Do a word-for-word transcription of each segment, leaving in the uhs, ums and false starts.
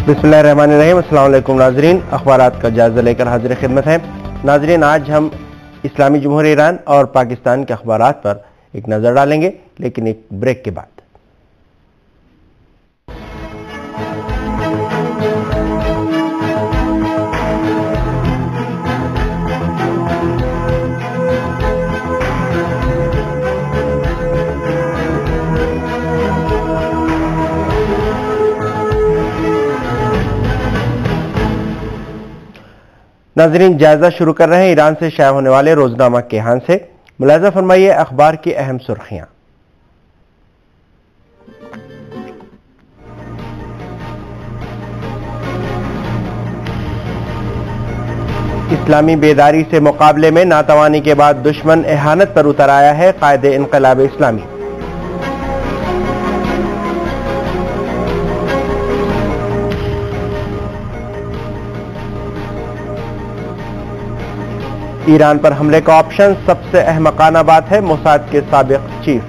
बिस्मिल्लाहिर्रहमानिर्रहीम। अस्सलाम वालेकुम नाजरीन, अखबारात का जायजा लेकर हाजिर खिदमत है। नाजरीन, आज हम इस्लामी जमहूरियत ईरान और पाकिस्तान के अखबारात पर एक नज़र डालेंगे, लेकिन एक ब्रेक के बाद। नाजरीन, जायजा शुरू कर रहे हैं ईरान से शाया होने वाले रोजनामा केहान से। मुलाहिजा फरमाइए अखबार की अहम सुर्खियां। इस्लामी बेदारी से मुकाबले में नातवानी के बाद दुश्मन एहानत पर उतर आया है कायदे इनकलाब इस्लामी। ईरान पर हमले का ऑप्शन सबसे अहमकाना बात है, मोसाद के साबिक चीफ।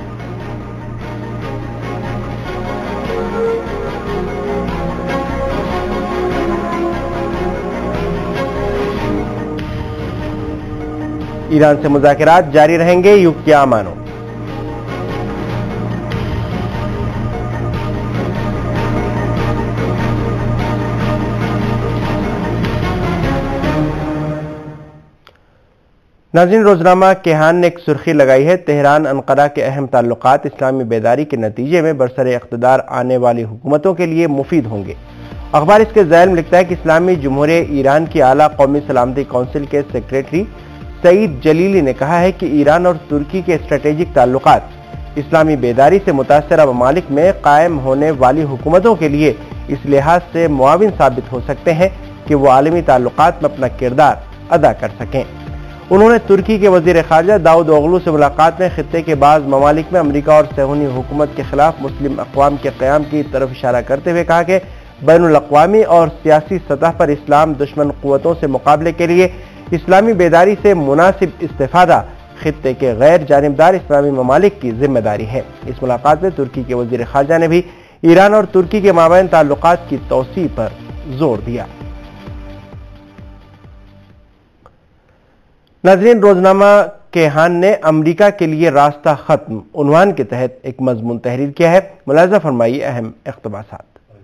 ईरान से मुज़ाकरात जारी रहेंगे, युग क्या मानो। नाज़रीन, रोजनामा केहान ने एक सुर्खी लगाई है, तेहरान अनकरा के अहम ताल्लुकात इस्लामी बेदारी के नतीजे में बरसरे इख्तिदार आने वाली हुकूमतों के लिए मुफीद होंगे। अखबार इसके ज़ैल में लिखता है कि इस्लामी जमहूरियत ईरान की आला कौमी सलामती काउंसिल के सेक्रेटरी सईद जलीली ने कहा है कि ईरान और तुर्की के स्ट्रेटेजिक ताल्लुकात इस्लामी बेदारी से मुतासरा ममालिक में कायम होने वाली हुकूमतों के लिए इस लिहाज से मुआविन साबित हो सकते हैं कि वो आलमी ताल्लुकात में अपना किरदार अदा कर सकें। उन्होंने तुर्की के वजीर खारजा दाऊद ओगलू से मुलाकात में खित्ते के बाज़ ममालिक में अमरीका और सहूनी हुकूमत के खिलाफ मुस्लिम अक़वाम के क़याम की तरफ इशारा करते हुए कहा कि बैनुल अक़वामी और सियासी सतह पर इस्लाम दुश्मन क़ुव्वतों से मुकाबले के लिए इस्लामी बेदारी से मुनासिब इस्तिफ़ादा खित्ते के गैर जानिबदार इस्लामी ममालिक की जिम्मेदारी है। इस मुलाकात में तुर्की के वजीर खारजा ने भी ईरान और तुर्की के माबैन ताल्लुकात की तौसीअ पर जोर दिया। नाज़रीन, रोजनामा केहान ने अमरीका के लिए रास्ता खत्म उन्वान के तहत एक मजमून तहरीर किया है। मुलाहिजा फरमाइए अहम इक़्तिबासात।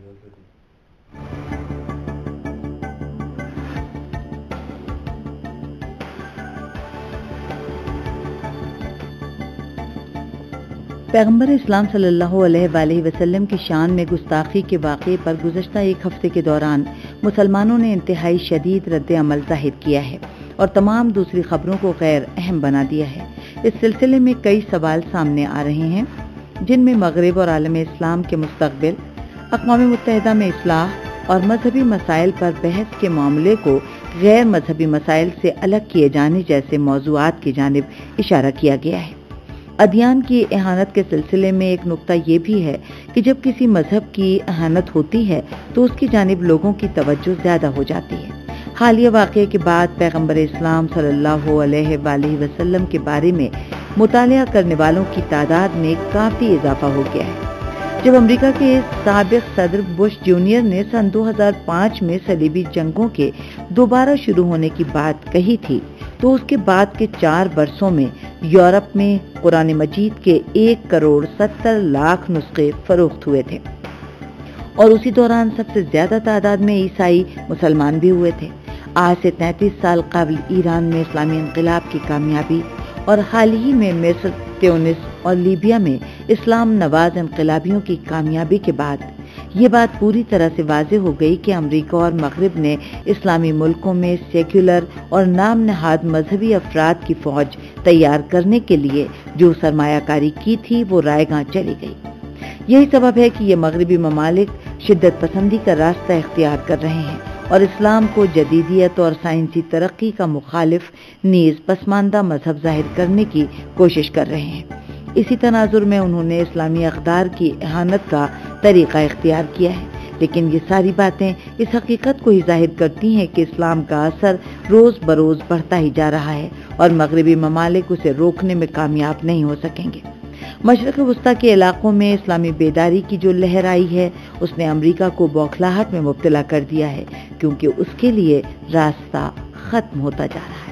पैगम्बर इस्लाम सल्लल्लाहु अलैहि वसल्लम की शान में गुस्ताखी के वाक़े पर गुज़श्ता एक हफ्ते के दौरान मुसलमानों ने इंतहाई शदीद रद्द अमल ज़ाहिर किया है और तमाम दूसरी खबरों को गैर अहम बना दिया है। इस सिलसिले में कई सवाल सामने आ रहे हैं, जिनमें मगरिब और आलम इस्लाम के मुस्तक़बिल, अक़वाम मुत्तहिदा में इस्लाह और मजहबी मसाइल पर बहस के मामले को गैर मजहबी मसाइल से अलग किए जाने जैसे मौज़ूआत की जानिब इशारा किया गया है। अदियान की एहानत के सिलसिले में एक नुक्ता ये भी है कि जब किसी मजहब की एहानत होती है तो उसकी जानिब लोगों की तवज्जो ज्यादा हो जाती है। हालिया वाक़े के बाद पैगम्बर इस्लाम सल्लल्लाहु अलैहि वसल्लम के बारे में मुतालिया करने वालों की तादाद में काफी इजाफा हो गया है। जब अमेरिका के साबिक सदर बुश जूनियर ने सन दो हज़ार पाँच में सलीबी जंगों के दोबारा शुरू होने की बात कही थी, तो उसके बाद के चार बरसों में यूरोप में कुरान मजीद के एक करोड़ सत्तर लाख नुस्खे फरोख्त हुए थे और उसी दौरान सबसे ज्यादा तादाद में ईसाई मुसलमान भी हुए थे। आज से तैंतीस साल कबल ईरान में इस्लामी इनकलाब की कामयाबी और हाल ही में मिस्र, ट्यूनिस और लीबिया में इस्लाम नवाज इनकलाबियों की कामयाबी के बाद ये बात पूरी तरह से वाज़ेह हो गई कि अमेरिका और मगरिब ने इस्लामी मुल्कों में सेक्युलर और नाम नहाद मजहबी अफराद की फौज तैयार करने के लिए जो सरमायाकारी की थी वो रायगां चली गई। यही सबब है कि ये मगरिबी ममालिक शिद्दत पसंदी का रास्ता इख्तियार कर रहे हैं और इस्लाम को जदीदियत और साइंसी तरक्की का मुखालिफ नीज पसमानदा मजहब जाहिर करने की कोशिश कर रहे हैं। इसी तनाजुर में उन्होंने इस्लामी अक़दार की एहानत का तरीका इख्तियार किया है, लेकिन ये सारी बातें इस हकीकत को ही जाहिर करती हैं कि इस्लाम का असर रोज बरोज बढ़ता ही जा रहा है और मगरिबी ममालिक उसे रोकने में कामयाब नहीं हो सकेंगे। مشرق وسطی کے علاقوں میں اسلامی بیداری کی جو لہر آئی ہے اس نے امریکہ کو بوکھلاہٹ میں مبتلا کر دیا ہے، کیونکہ اس کے لیے راستہ ختم ہوتا جا رہا ہے۔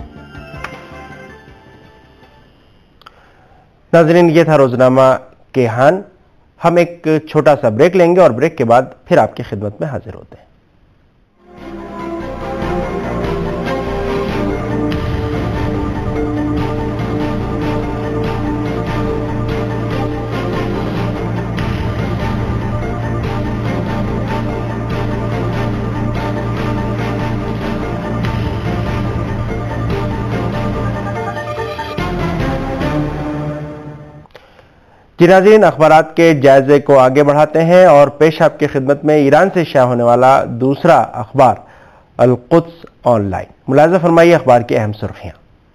ناظرین، یہ تھا روزنامہ کیہان۔ ہم ایک چھوٹا سا بریک لیں گے اور بریک کے بعد پھر آپ کی خدمت میں حاضر ہوتے ہیں۔ جی ناظرین، اخبارات کے جائزے کو آگے بڑھاتے ہیں اور پیش آپ کی خدمت میں ایران سے شائع ہونے والا دوسرا اخبار القدس آن لائن۔ ملاحظہ فرمائیے اخبار کی اہم سرخیاں۔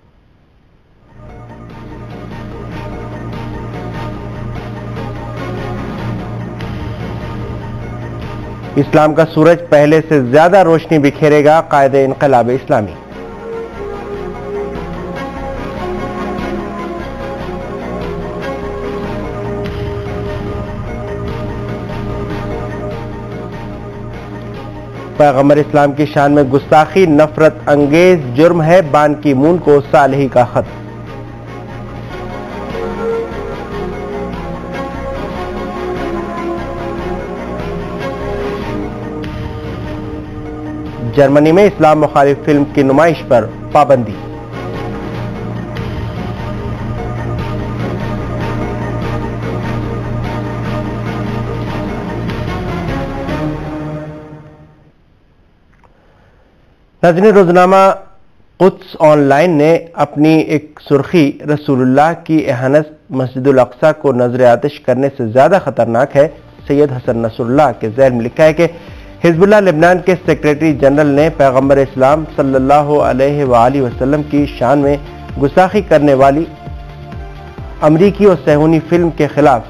اسلام کا سورج پہلے سے زیادہ روشنی بکھیرے گا، قائد انقلاب اسلامی۔ پیغمبر اسلام کی شان میں گستاخی نفرت انگیز جرم ہے، بان کی مون کو صالحی کا خط۔ جرمنی میں اسلام مخالف فلم کی نمائش پر پابندی۔ ناظرین، روزنامہ قدس آن لائن نے اپنی ایک سرخی رسول اللہ کی اہانت مسجد الاقصی کو نذر آتش کرنے سے زیادہ خطرناک ہے، سید حسن نصر اللہ کے ذیل میں لکھا ہے کہ حزب اللہ لبنان کے سیکریٹری جنرل نے پیغمبر اسلام صلی اللہ علیہ وآلہ وسلم کی شان میں گستاخی کرنے والی امریکی اور صہیونی فلم کے خلاف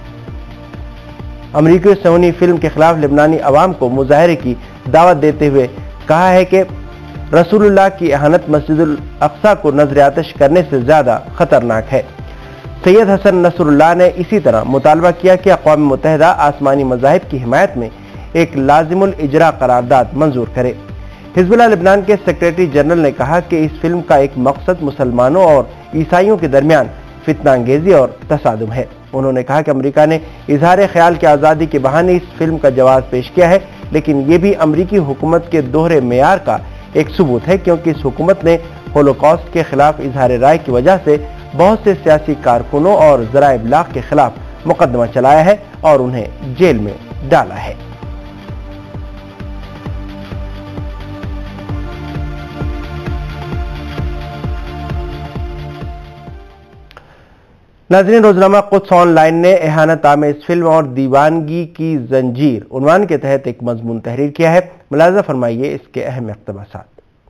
امریکی اور صہیونی فلم کے خلاف لبنانی عوام کو مظاہرے کی دعوت دیتے ہوئے کہا ہے کہ رسول اللہ کی اہانت مسجد الاقصی کو نذر آتش کرنے سے زیادہ خطرناک ہے۔ سید حسن نصر اللہ نے اسی طرح مطالبہ کیا کہ اقوام متحدہ آسمانی مذاہب کی حمایت میں ایک لازم الاجراء قرارداد منظور کرے۔ حزب اللہ لبنان کے سیکریٹری جنرل نے کہا کہ اس فلم کا ایک مقصد مسلمانوں اور عیسائیوں کے درمیان فتنہ انگیزی اور تصادم ہے۔ انہوں نے کہا کہ امریکہ نے اظہار خیال کی آزادی کے بہانے اس فلم کا جواز پیش کیا ہے، لیکن یہ بھی امریکی حکومت کے دوہرے معیار کا ایک ثبوت ہے، کیونکہ اس حکومت نے ہولوکاسٹ کے خلاف اظہار رائے کی وجہ سے بہت سے سیاسی کارکنوں اور ذرائع ابلاغ کے خلاف مقدمہ چلایا ہے اور انہیں جیل میں ڈالا ہے۔ ناظرین، روزنامہ قدس آن لائن نے اہانت آمیز فلم اور دیوانگی کی زنجیر عنوان کے تحت ایک مضمون تحریر کیا ہے۔ ملاحظہ فرمائیے اس کے اہم اقتباسات۔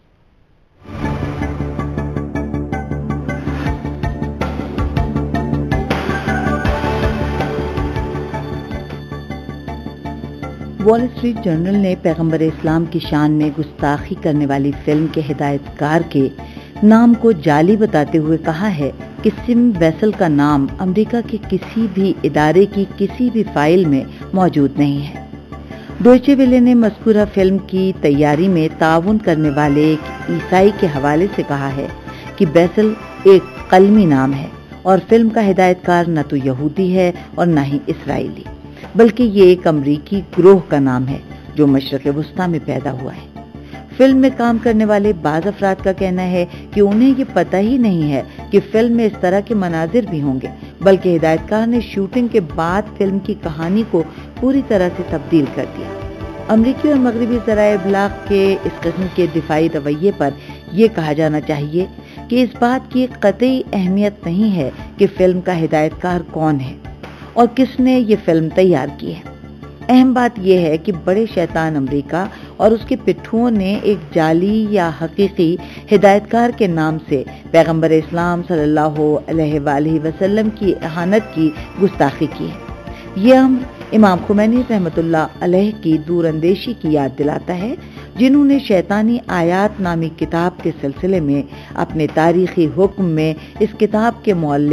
وال اسٹریٹ جرنل نے پیغمبر اسلام کی شان میں گستاخی کرنے والی فلم کے ہدایت کار کے نام کو جعلی بتاتے ہوئے کہا ہے کہ سم ویسل کا نام امریکہ کے کسی بھی ادارے کی کسی بھی فائل میں موجود نہیں ہے۔ ڈوئچے ویلے نے مذکورہ فلم کی تیاری میں تعاون کرنے والے ایک عیسائی کے حوالے سے کہا ہے کہ بیسل ایک قلمی نام ہے اور فلم کا ہدایت کار نہ تو یہودی ہے اور نہ ہی اسرائیلی، بلکہ یہ ایک امریکی گروہ کا نام ہے جو مشرق وسطی میں پیدا ہوا ہے۔ فلم میں کام کرنے والے بعض افراد کا کہنا ہے کہ انہیں یہ پتہ ہی نہیں ہے کہ فلم میں اس طرح کے مناظر بھی ہوں گے، بلکہ ہدایت کار نے شوٹنگ کے بعد فلم کی کہانی کو پوری طرح سے تبدیل کر دیا۔ امریکی اور مغربی ذرائع ابلاغ کے اس قسم کے دفاعی رویے پر یہ کہا جانا چاہیے کہ اس بات کی قطعی اہمیت نہیں ہے کہ فلم کا ہدایت کار کون ہے اور کس نے یہ فلم تیار کی ہے۔ اہم بات یہ ہے کہ بڑے شیطان امریکہ اور اس کے پٹھوؤں نے ایک جعلی یا حقیقی ہدایت کار کے نام سے پیغمبر اسلام صلی اللہ علیہ وآلہ وسلم کی اہانت کی گستاخی کی ہے۔ یہ ہم امام خمینی رحمۃ اللہ علیہ کی دور اندیشی کی یاد دلاتا ہے، جنہوں نے شیطانی آیات نامی کتاب کے سلسلے میں اپنے تاریخی حکم میں اس کتاب کے مؤلف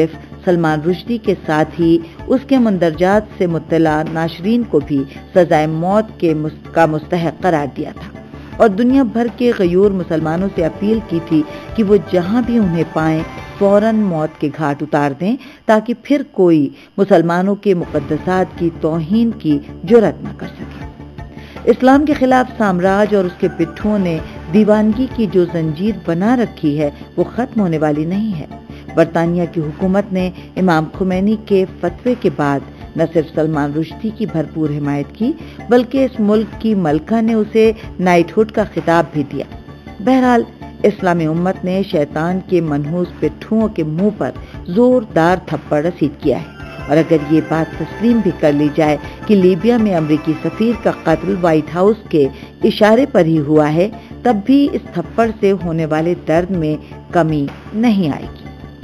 सलमान रुश्दी के साथ ही उसके मंदरजात से मुत्तला नाशरीन को भी सजाए मौत के का मुस्तहक करार दिया था और दुनिया भर के गयूर मुसलमानों से अपील की थी कि वो जहां भी उन्हें पाएं फौरन मौत के घाट उतार दें ताकि फिर कोई मुसलमानों के मुक़द्दसात की तौहीन की जुर्रत न कर सके। इस्लाम के खिलाफ साम्राज्य और उसके पिट्ठुओं ने दीवानगी की जो जंजीर बना रखी है वो खत्म होने वाली नहीं है। बरतानिया की हुकूमत ने इमाम खुमैनी के फतवे के बाद न सिर्फ सलमान रुश्दी की भरपूर हिमायत की बल्कि इस मुल्क की मलका ने उसे नाइटहुड का खिताब भी दिया। बहरहाल इस्लामी उम्मत ने शैतान के मनहूस पिट्ठुओं के मुंह पर जोरदार थप्पड़ रसीद किया है और अगर ये बात तस्लीम भी कर ली जाए कि लीबिया में अमरीकी सफीर का कत्ल व्हाइट हाउस के इशारे पर ही हुआ है तब भी इस थप्पड़ से होने वाले दर्द में कमी नहीं आएगी।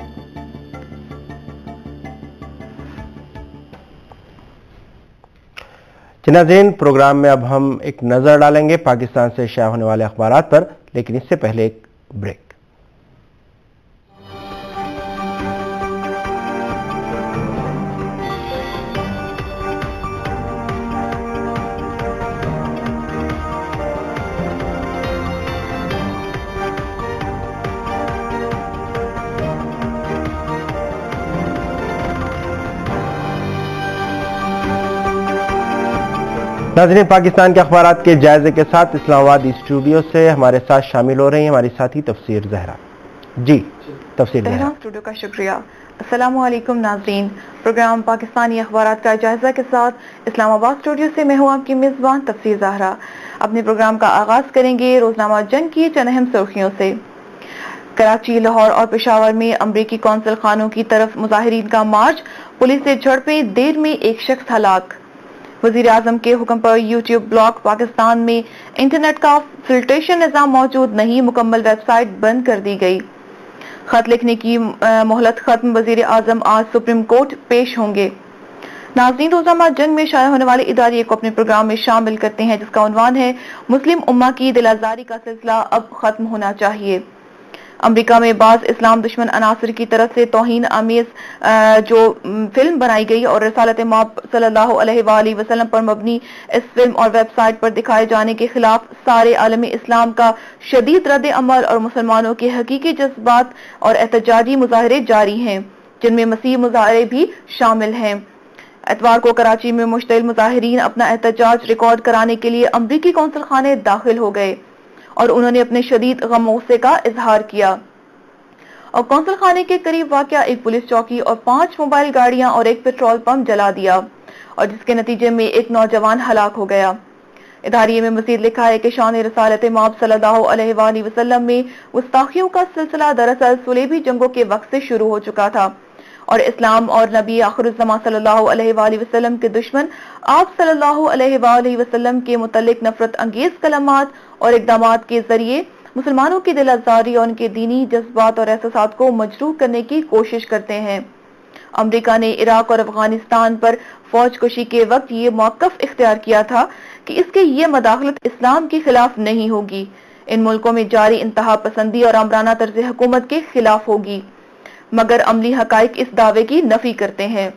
नाज़रीन, प्रोग्राम में अब हम एक नजर डालेंगे पाकिस्तान से शाया होने वाले अखबारात पर, लेकिन इससे पहले एक ब्रेक। नाज़रीन, पाकिस्तान के अखबारात के जायजे के साथ इस्लामाबाद स्टूडियो से हमारे साथ शामिल हो रही हैं हमारी साथी तफसीर ज़हरा। जी तफसीर ज़हरा। स्टूडियो का शुक्रिया। अस्सलामु अलैकुम नाज़रीन, प्रोग्राम पाकिस्तानी अखबारात का जायजा के साथ इस्लामाबाद स्टूडियो से मैं हूँ आपकी मेज़बान तफसीर ज़हरा। अपने प्रोग्राम का आगाज करेंगे रोजनामा जंग की चंद अहम सुर्खियों से। कराची, लाहौर और पेशावर में अमरीकी कौंसल खानों की तरफ मुजाहिरीन का मार्च, पुलिस से झड़पें, देर में एक शख्स हलाक। वजीर आजम के हुक्म पर यूट्यूब ब्लॉक, पाकिस्तान में इंटरनेट का फिल्ट्रेशन निजाम मौजूद नहीं, मुकम्मल वेबसाइट बंद कर दी गई। खत लिखने की मोहलत खत्म, वजीर आजम आज सुप्रीम कोर्ट पेश होंगे। नाज़रीन, रोज़नामा जंग में शाया होने वाले इदारे को अपने प्रोग्राम में शामिल करते हैं जिसका उन्वान है मुस्लिम उम्मा की दिलाजारी का सिलसिला अब खत्म होना चाहिए। अमेरिका में बाज इस्लाम दुश्मन अनासर की तरफ से तौहीन आमेज जो फिल्म बनाई गई और रसालत मौब सल्लल्लाहु अलैहि वसल्लम पर मबनी इस फिल्म और वेबसाइट पर दिखाए जाने के खिलाफ सारे आलम इस्लाम का शदीद रद्द अमल और मुसलमानों के हकीकी जज्बात और एहतजाजी मुजाहरे जारी हैं, जिनमें मसीह मुजाहरे भी शामिल हैं। एतवार को कराची में मुश्तइल मुजाहिरीन अपना एहतजाज रिकॉर्ड कराने के लिए अमरीकी कौंसल खाने दाखिल हो गए और उन्होंने अपने शदीद गम-ओ-गुस्से का इजहार किया और कौंसल खाने के करीब वाक़या एक पुलिस चौकी और पांच मोबाइल गाड़ियां और एक पेट्रोल पंप जला दिया और जिसके नतीजे में एक नौजवान हलाक हो गया। इदारिये में मजीद लिखा है कि शान रसालत मौब सल्लल्लाहु अलैहि वसल्लम में गुस्ताखियों का सिलसिला दरअसल सुलेबी जंगों के वक्त से शुरू हो चुका था और इस्लाम और नबी आखिरुज़्ज़मान सल्लल्लाहु अलैहि वसल्लम के दुश्मन आप सल्लल्लाहु अलैहि वसल्लम के मुतल्लिक नफरत अंगेज कलमात और इक़दामात के जरिए मुसलमानों की दिल आज़ारी और उनके दीनी जज्बात और एहसासात को मजरूह करने की कोशिश करते हैं। अमेरिका ने इराक और अफगानिस्तान पर फौज कशी के वक्त ये मौक़िफ़ इख्तियार किया था कि इसके ये मदाखलत इस्लाम के खिलाफ नहीं होगी, इन मुल्कों में जारी इंतहा पसंदी और आमराना तर्ज हुकूमत के खिलाफ होगी, मगर अमली हकाइक इस दावे की नफी करते हैं।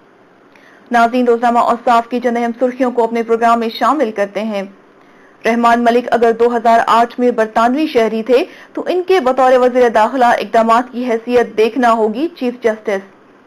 नाज़रीन, रोज़नामा औसाफ की चंद अहम सुर्खियों को अपने प्रोग्राम में शामिल करते हैं। रहमान मलिक अगर दो हज़ार आठ में बरतानवी शहरी थे तो इनके बतौर वज़ीर दाखिला इक़दामात की हैसियत देखना होगी chief justice.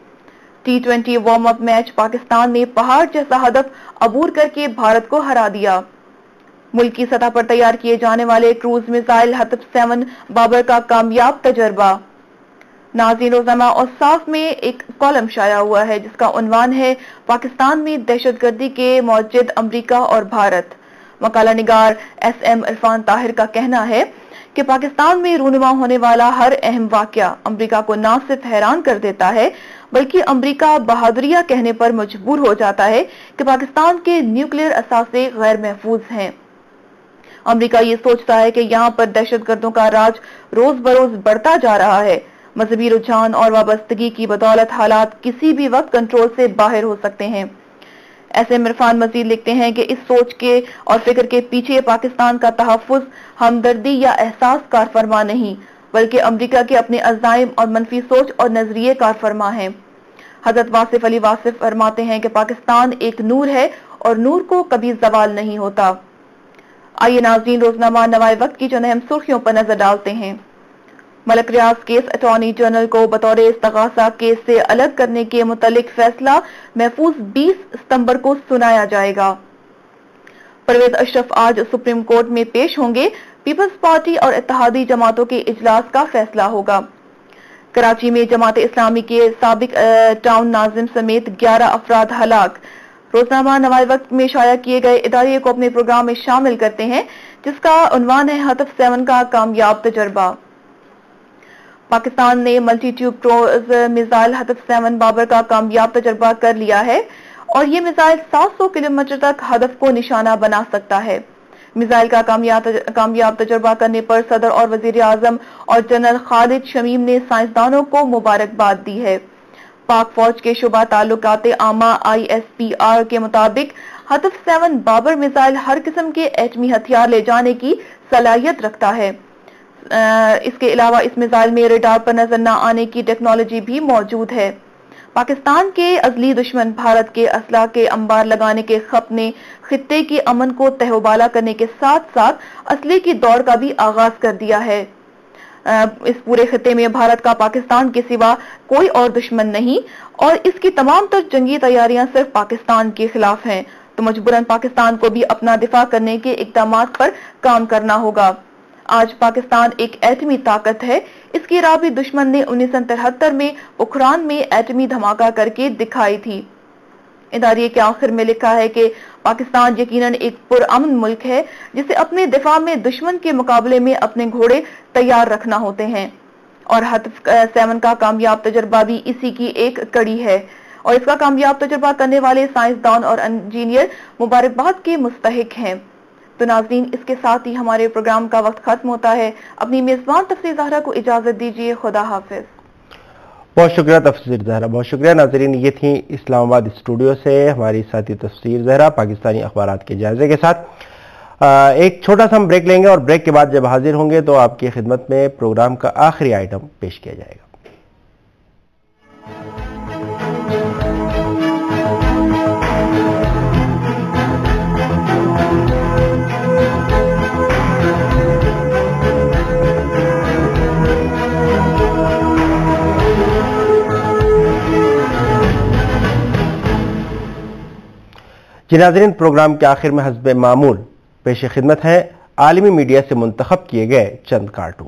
T twenty warm up match, Pakistan ने पहाड़ जैसा हदफ अबूर करके भारत को हरा दिया। मुल्क की सतह पर तैयार किए जाने वाले cruise missile Hatf seven Babur का कामयाब तजर्बा। नाज़रीन, रोज़नामा औसाफ में एक कॉलम शाया हुआ है जिसका उन्वान है पाकिस्तान में दहशतगर्दी के मौजिद अमरीका और भारत। मकाला निगार एस एम इरफान ताहिर का कहना है कि पाकिस्तान में रूनुमा होने वाला हर अहम वाकया अमरीका को न सिर्फ हैरान कर देता है बल्कि अमरीका बहादुरिया कहने पर मजबूर हो जाता है कि पाकिस्तान के न्यूक्लियर असासे गैर महफूज हैं। अमरीका ये सोचता है कि यहाँ पर दहशतगर्दों का राज रोज बरोज बढ़ता जा रहा है। मजहबी रुझान और वाबस्तगी की बदौलत हालात किसी भी वक्त कंट्रोल से बाहर हो सकते हैं। ऐसे में इरफान मजीद लिखते हैं कि इस सोच के और फिक्र के पीछे पाकिस्तान का तहफ़्फ़ुज़ हमदर्दी या एहसास कारफरमा नहीं बल्कि अमरीका के अपने अज़ाइम और मनफी सोच और नजरिए कारफरमा हैं। حضرت واصف علی واصف فرماتے ہیں کہ پاکستان ایک نور ہے اور نور کو کبھی زوال نہیں ہوتا۔ آئیے ناظرین روزنامہ نوائے وقت کی چند اہم سرخیوں پر نظر ڈالتے ہیں۔ Malik Riaz case attorney general کو بطور استغاثہ کیس سے الگ کرنے کے متعلق فیصلہ محفوظ بیس ستمبر کو سنایا جائے گا۔ پرویز اشرف آج سپریم کورٹ میں پیش ہوں گے، پیپلز پارٹی اور اتحادی جماعتوں کے اجلاس کا فیصلہ ہوگا۔ کراچی میں جماعت اسلامی کے سابق ٹاؤن ناظم سمیت گیارہ افراد ہلاک۔ روزنامہ نوائے وقت میں شائع کیے گئے اداریے کو اپنے پروگرام میں شامل کرتے ہیں، جس کا عنوان ہے ہدف سیون کا کامیاب تجربہ۔ پاکستان نے multi tube cruise missile Hatf seven Babur کا کامیاب تجربہ کر لیا ہے اور یہ میزائل سات سو کلومیٹر تک ہدف کو نشانہ بنا سکتا ہے۔ میزائل کا کامیاب تجربہ کرنے پر صدر اور وزیر اعظم اور جنرل خالد شمیم نے سائنسدانوں کو مبارکباد دی ہے۔ پاک فوج کے شعبہ تعلقات عامہ آئی ایس پی آر کے مطابق ہدف سیون بابر میزائل ہر قسم کے ایٹمی ہتھیار لے جانے کی صلاحیت رکھتا ہے۔ اس کے علاوہ اس میزائل میں ریڈار پر نظر نہ آنے کی ٹیکنالوجی بھی موجود ہے۔ پاکستان کے ازلی دشمن بھارت کے اسلحہ کے انبار لگانے کے خط نے خطے کے امن کو تہوبالا کرنے کے ساتھ ساتھ اسلحے کی دوڑ کا بھی آغاز کر دیا ہے۔ اس پورے خطے میں بھارت کا پاکستان کے سوا کوئی اور دشمن نہیں اور اس کی تمام تر جنگی تیاریاں صرف پاکستان کے خلاف ہیں، تو مجبوراً پاکستان کو بھی اپنا دفاع کرنے کے اقدامات پر کام کرنا ہوگا۔ آج پاکستان ایک ایٹمی طاقت ہے، اس کی راہ بھی دشمن نے انیس سو ترہتر میں پوکھران میں ایٹمی دھماکہ کر کے دکھائی تھی۔ اداریے کے آخر میں لکھا ہے کہ پاکستان یقیناً ایک پرامن ملک ہے جسے اپنے دفاع میں دشمن کے مقابلے میں اپنے گھوڑے تیار رکھنا ہوتے ہیں، اور ہدف سیون کا کامیاب تجربہ بھی اسی کی ایک کڑی ہے، اور اس کا کامیاب تجربہ کرنے والے سائنسدان اور انجینئر مبارکباد کے مستحق ہیں۔ تو ناظرین، اس کے ساتھ ہی ہمارے پروگرام کا وقت ختم ہوتا ہے۔ اپنی میزبان تفسیر زہرا کو اجازت دیجیے، خدا حافظ۔ بہت شکریہ تفسیر زہرا، بہت شکریہ ناظرین۔ یہ تھی اسلام آباد اسٹوڈیو سے ہماری ساتھی تفسیر زہرا پاکستانی اخبارات کے جائزے کے ساتھ۔ ایک چھوٹا سا ہم بریک لیں گے اور بریک کے بعد جب حاضر ہوں گے تو آپ کی خدمت میں پروگرام کا آخری آئٹم پیش کیا جائے گا۔ جی ناظرین، پروگرام کے آخر میں حسب معمول پیش خدمت ہے عالمی میڈیا سے منتخب کیے گئے چند کارٹون۔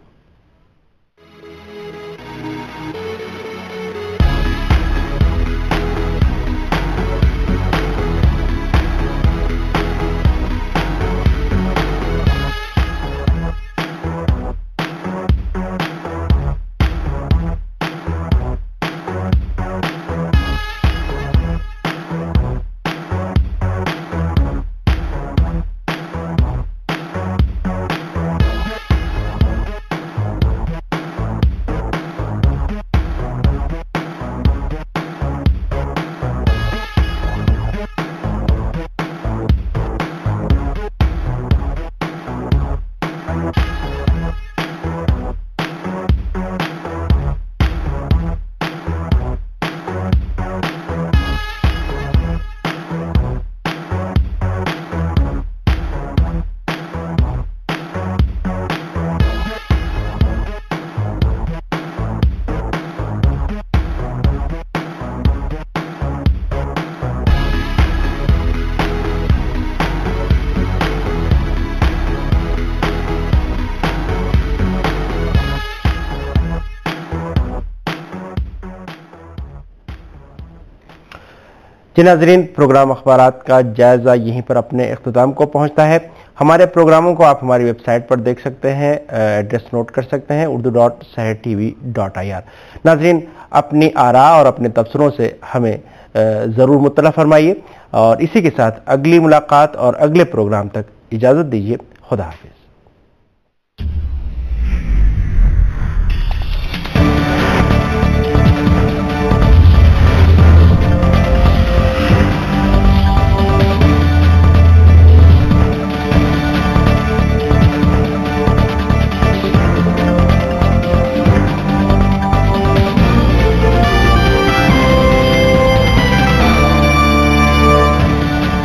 جی ناظرین، پروگرام اخبارات کا جائزہ یہیں پر اپنے اختتام کو پہنچتا ہے۔ ہمارے پروگراموں کو آپ ہماری ویب سائٹ پر دیکھ سکتے ہیں، ایڈریس نوٹ کر سکتے ہیں Urdu dot Sahar T V dot I R. ناظرین، اپنی آراء اور اپنے تبصروں سے ہمیں ضرور مطلع فرمائیے، اور اسی کے ساتھ اگلی ملاقات اور اگلے پروگرام تک اجازت دیجیے۔ خدا حافظ۔